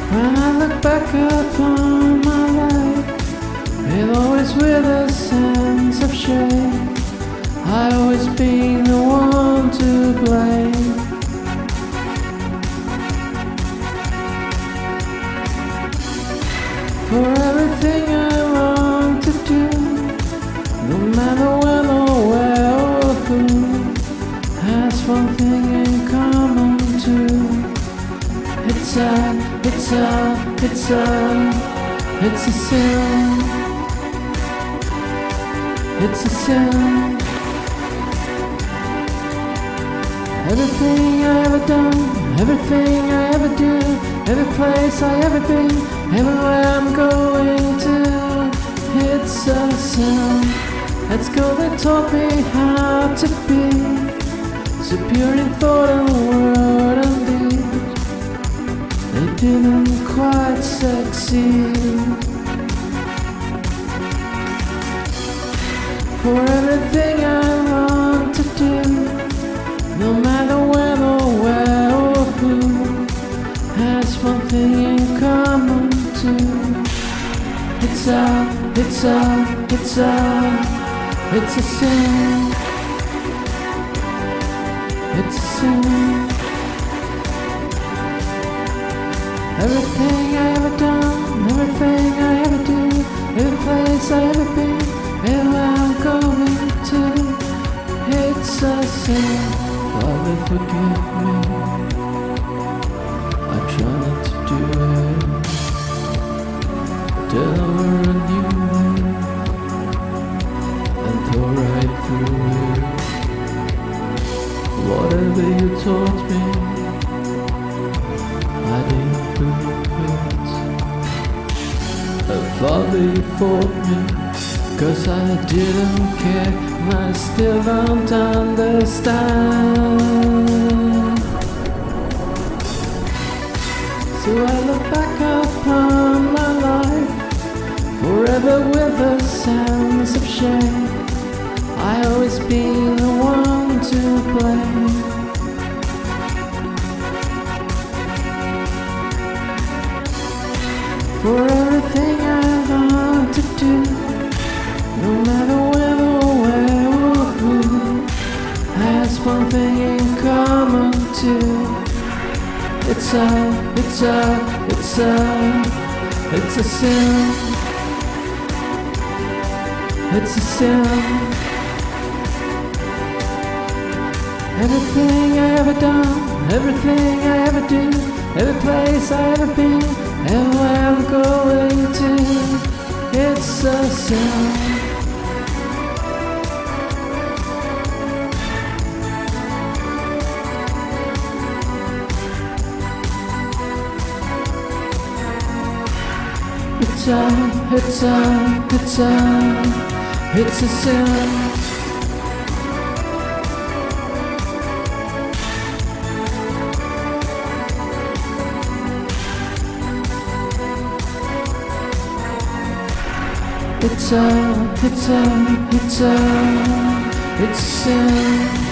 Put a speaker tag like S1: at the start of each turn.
S1: When I look back upon my life, it always with a sense of shame. I always been the one to blame. For everything I want to do, no matter when or where or who, has one thing in common too. It's a sin. It's a sin. Everything I ever done, everything I ever do, every place I ever been, everywhere I'm going to, it's a sin. At school they taught me how to be superior in thought and word and deed. They didn't quite succeed. For everything I want to do, no matter when or where or who, has one thing in common too. It's a sin. It's a sin. Everything I ever done, everything I ever do, every place I ever been, everywhere I'm going to, it's a sin. Father, forgive me, I try not to do it. Deliver a new way and go right through it. Whatever you taught me, I didn't do it. Father, you fought me, 'cause I didn't care, and I still don't understand. So I look back upon my life, forever with a sense of shame. I always been the one to blame. For everything I want to do, no matter when or where or who, has one thing in common too. It's a sin. It's a sin. Everything I ever done, everything I ever do, every place I ever been, everywhere I'm going to, it's a sin. It's a sin. It's a sin.